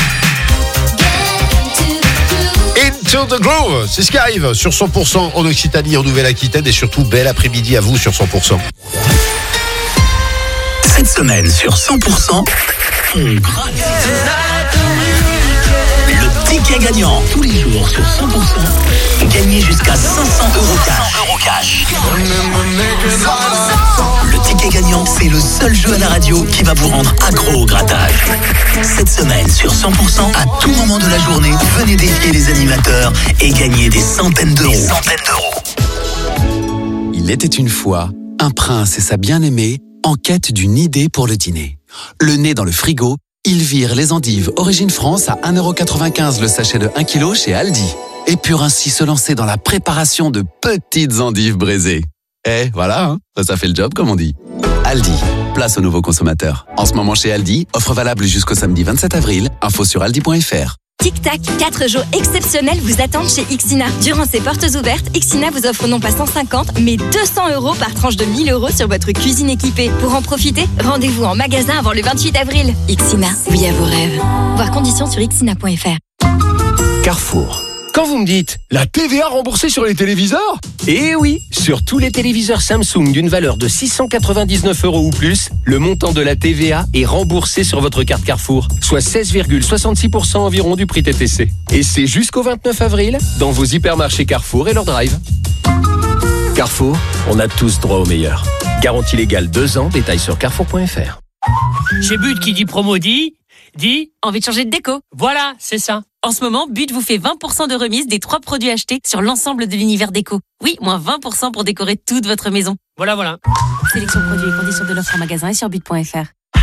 S2: Into the Groove, c'est ce qui arrive sur 100% en Occitanie, en Nouvelle-Aquitaine, et surtout bel après-midi à vous sur 100%.
S4: Cette semaine sur 100%, on gratte. Le ticket gagnant tous les jours sur 100%. Gagnez jusqu'à 500 € cash. Le ticket gagnant, c'est le seul jeu à la radio qui va vous rendre accro au grattage. Cette semaine sur 100%, à tout moment de la journée, venez défier les animateurs et gagner des centaines d'euros.
S22: Il était une fois un prince et sa bien-aimée en quête d'une idée pour le dîner. Le nez dans le frigo, ils virent les endives Origine France à 1,95 € le sachet de 1 kg chez Aldi. Et purent ainsi se lancer dans la préparation de petites endives braisées. Et voilà, hein, ça fait le job comme on dit. Aldi, place aux nouveaux consommateurs. En ce moment chez Aldi, offre valable jusqu'au samedi 27 avril. Info sur aldi.fr.
S14: Tic Tac, 4 jours exceptionnels vous attendent chez Ixina. Durant ces portes ouvertes, Ixina vous offre non pas 150, mais 200 € par tranche de 1 000 € sur votre cuisine équipée. Pour en profiter, rendez-vous en magasin avant le 28 avril. Ixina, oui à vos rêves. Voir conditions sur ixina.fr.
S15: Carrefour. Quand vous me dites la TVA remboursée sur les téléviseurs ? Eh oui, sur tous les téléviseurs Samsung d'une valeur de 699 € ou plus, le montant de la TVA est remboursé sur votre carte Carrefour, soit 16,66% environ du prix TTC. Et c'est jusqu'au 29 avril dans vos hypermarchés Carrefour et leur drive. Carrefour, on a tous droit au meilleur. Garantie légale 2 ans, détails sur carrefour.fr.
S17: Chez But qui dit promo dit
S11: envie de changer de déco.
S17: Voilà, c'est ça.
S11: En ce moment, But vous fait 20% de remise des 3 produits achetés sur l'ensemble de l'univers déco. Oui, moins 20% pour décorer toute votre maison.
S17: Voilà.
S11: Sélection produits et conditions de l'offre en magasin et sur but.fr.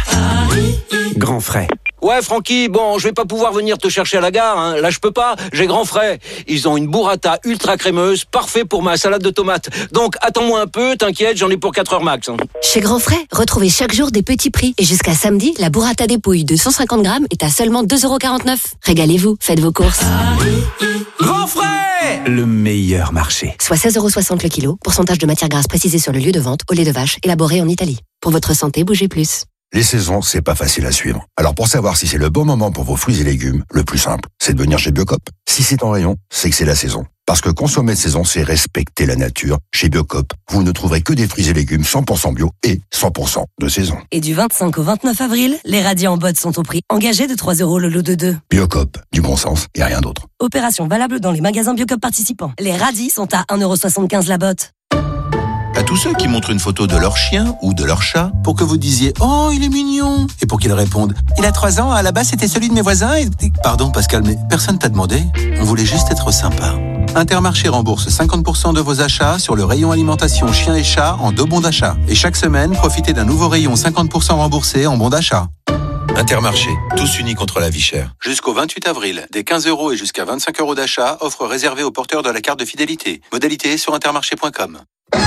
S15: Grand frais.
S24: Ouais, Francky, bon, je vais pas pouvoir venir te chercher à la gare, hein. Là, je peux pas, j'ai grand frais. Ils ont une burrata ultra crémeuse, parfait pour ma salade de tomates. Donc, attends-moi un peu, t'inquiète, j'en ai pour 4 heures max. Hein.
S25: Chez Grand Frais, retrouvez chaque jour des petits prix. Et jusqu'à samedi, la burrata des Pouilles de 150 grammes est à seulement 2,49 €. Régalez-vous, faites vos courses.
S15: Grand frais, le meilleur marché.
S25: Soit 16,60 € le kilo. Pourcentage de matière grasse précisé sur le lieu de vente au lait de vache, élaboré en Italie. Pour votre santé, bougez plus.
S26: Les saisons, c'est pas facile à suivre. Alors pour savoir si c'est le bon moment pour vos fruits et légumes, le plus simple, c'est de venir chez Biocop. Si c'est en rayon, c'est que c'est la saison. Parce que consommer de saison, c'est respecter la nature. Chez Biocop, vous ne trouverez que des fruits et légumes 100% bio et 100% de saison.
S27: Et du 25 au 29 avril, les radis en botte sont au prix engagé de 3 € le lot de 2.
S26: Biocop, du bon sens et rien d'autre.
S27: Opération valable dans les magasins Biocop participants. Les radis sont à 1,75 € la botte.
S28: À tous ceux qui montrent une photo de leur chien ou de leur chat pour que vous disiez « Oh, il est mignon !» et pour qu'ils répondent « Il a 3 ans, à la base c'était celui de mes voisins et... » Pardon Pascal, mais personne t'a demandé. On voulait juste être sympa. Intermarché rembourse 50% de vos achats sur le rayon alimentation chien et chat en 2 bons d'achat. Et chaque semaine, profitez d'un nouveau rayon 50% remboursé en bons d'achat. Intermarché, tous unis contre la vie chère. Jusqu'au 28 avril, des 15 € et jusqu'à 25 € d'achat, offre réservée aux porteurs de la carte de fidélité. Modalité sur intermarché.com.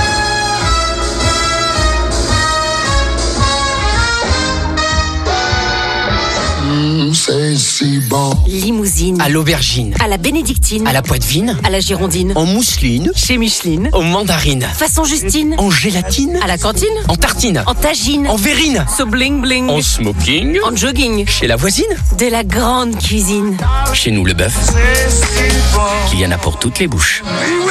S25: Limousine.
S29: À l'aubergine.
S25: À la bénédictine.
S29: À la poitevine.
S25: À la girondine.
S29: En mousseline.
S25: Chez Micheline.
S29: En mandarine.
S25: Façon Justine.
S29: En gélatine.
S25: À la cantine.
S29: En tartine.
S25: En tagine.
S29: En verrine.
S25: So bling bling.
S29: En smoking.
S25: En jogging.
S29: Chez la voisine.
S25: De la grande cuisine.
S29: Chez nous, le bœuf. Qu'il y en a pour toutes les bouches.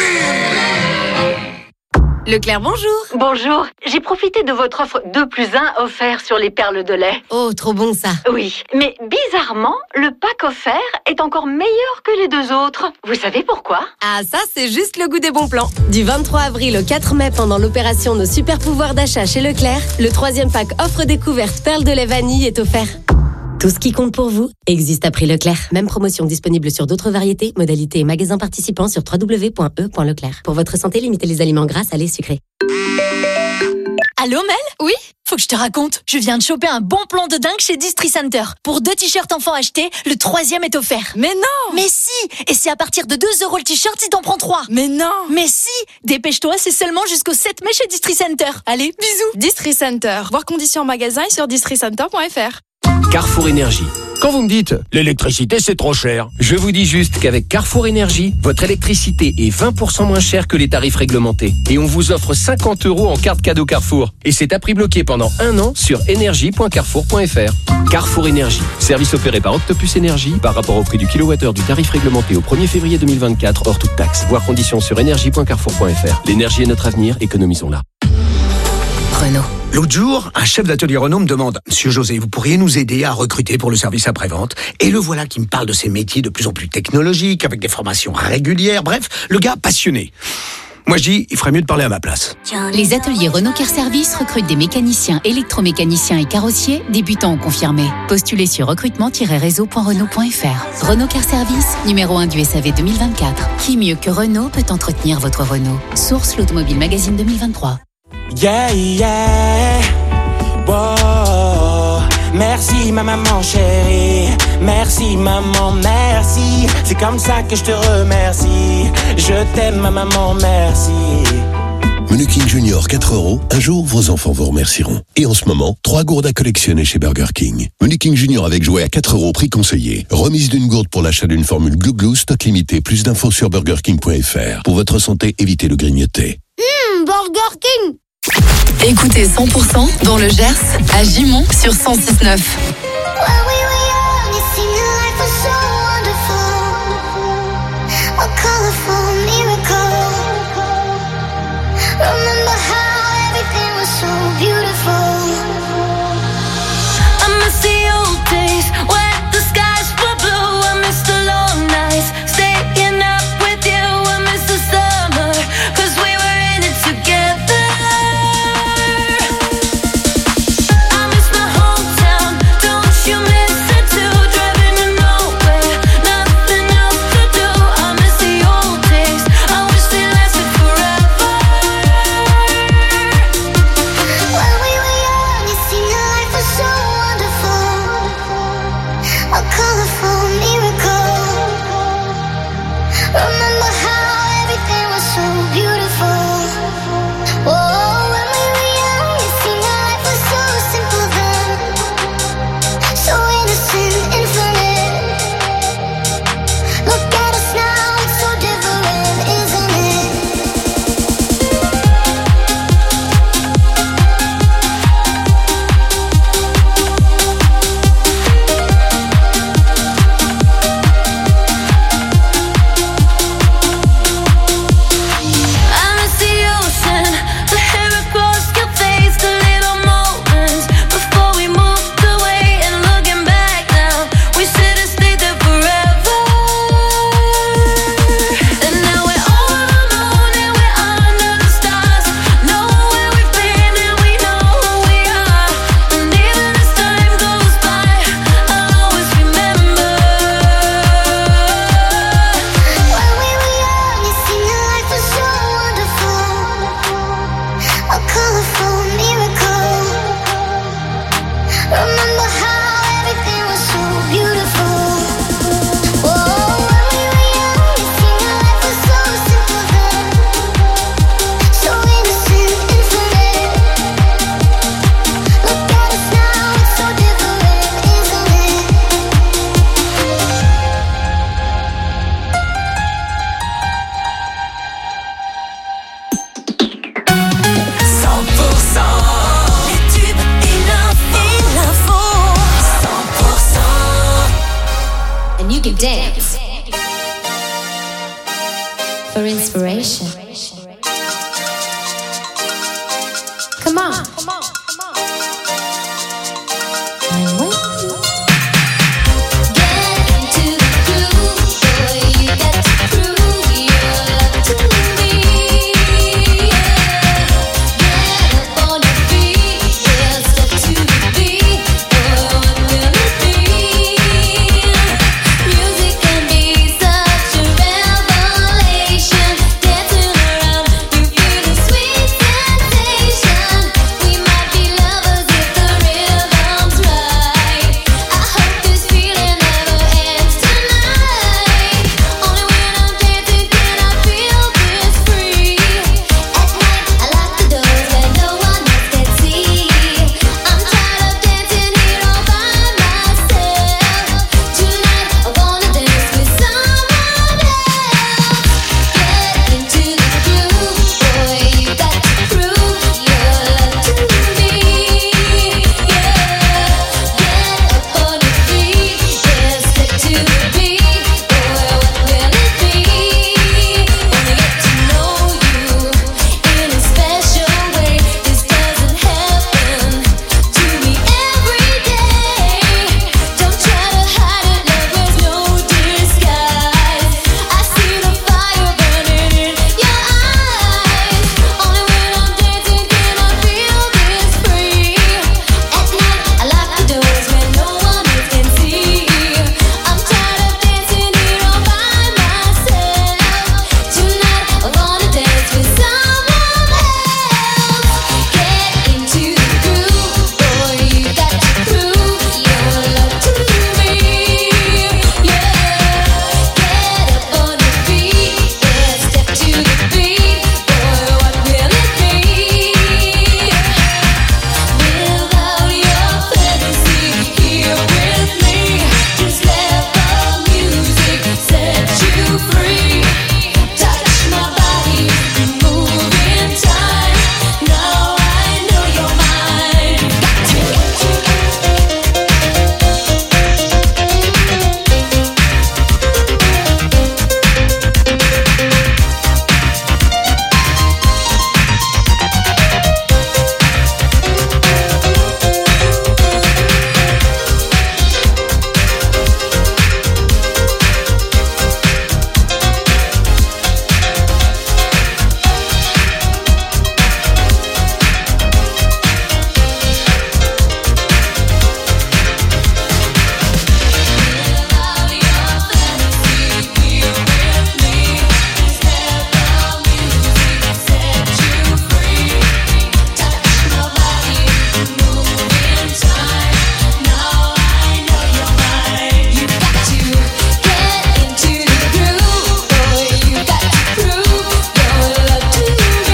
S3: Leclerc, bonjour.
S30: Bonjour. J'ai profité de votre offre 2+1 offert sur les perles de lait.
S3: Oh, trop bon ça.
S30: Oui, mais bizarrement, le pack offert est encore meilleur que les 2 autres. Vous savez pourquoi?
S11: Ah, ça, c'est juste le goût des bons plans. Du 23 avril au 4 mai, pendant l'opération Nos super pouvoirs d'achat chez Leclerc, le 3e pack offre découverte perles de lait vanille est offert. Tout ce qui compte pour vous existe à prix Leclerc. Même promotion disponible sur d'autres variétés, modalités et magasins participants sur www.e.leclerc. Pour votre santé, limitez les aliments gras, salés, sucrés.
S1: Allô Mel ? Oui ? Faut que je te raconte. Je viens de choper un bon plan de dingue chez Distri Center. Pour 2 t-shirts enfants achetés, le 3e est offert. Mais non ! Mais si ! Et c'est à partir de 2 € le t-shirt si t'en prends 3. Mais non ! Mais si ! Dépêche-toi, c'est seulement jusqu'au 7 mai chez Distri Center. Allez, bisous !
S23: Distri Center. Voir conditions en magasin et sur districenter.fr.
S15: Carrefour Énergie. Quand vous me dites l'électricité c'est trop cher, je vous dis juste qu'avec Carrefour Énergie, votre électricité est 20% moins chère que les tarifs réglementés. Et on vous offre 50 € en carte cadeau Carrefour. Et c'est à prix bloqué pendant 1 an sur énergie.carrefour.fr. Carrefour Énergie. Service opéré par Octopus Énergie par rapport au prix du kilowattheure du tarif réglementé au 1er février 2024 hors toute taxe. Voir conditions sur énergie.carrefour.fr. L'énergie est notre avenir, économisons-la.
S6: Renault. L'autre jour, un chef d'atelier Renault me demande « Monsieur José, vous pourriez nous aider à recruter pour le service après-vente ?» Et le voilà qui me parle de ces métiers de plus en plus technologiques, avec des formations régulières, bref, le gars passionné. Moi je dis, il ferait mieux de parler à ma place.
S7: Les ateliers Renault Car Service recrutent des mécaniciens, électromécaniciens et carrossiers, débutants ou confirmés. Postulez sur recrutement-réseau.renault.fr. Renault Car Service, numéro 1 du SAV 2024. Qui mieux que Renault peut entretenir votre Renault ? Source l'Automobile Magazine 2023.
S8: Yeah, yeah, wow. Merci ma maman chérie, merci maman, merci. C'est comme ça que je te remercie. Je t'aime ma maman, merci.
S9: Menu King Junior 4 €, un jour vos enfants vous remercieront. Et en ce moment, 3 gourdes à collectionner chez Burger King. Menu King Junior avec jouet à 4 €, prix conseillé. Remise d'une gourde pour l'achat d'une formule Glouglou, stock limité. Plus d'infos sur burgerking.fr. Pour votre santé, évitez le grignoter.
S3: Burger King. Écoutez 100% dans le Gers, à Gimont sur 106.9.
S10: Dance for inspiration. Come on.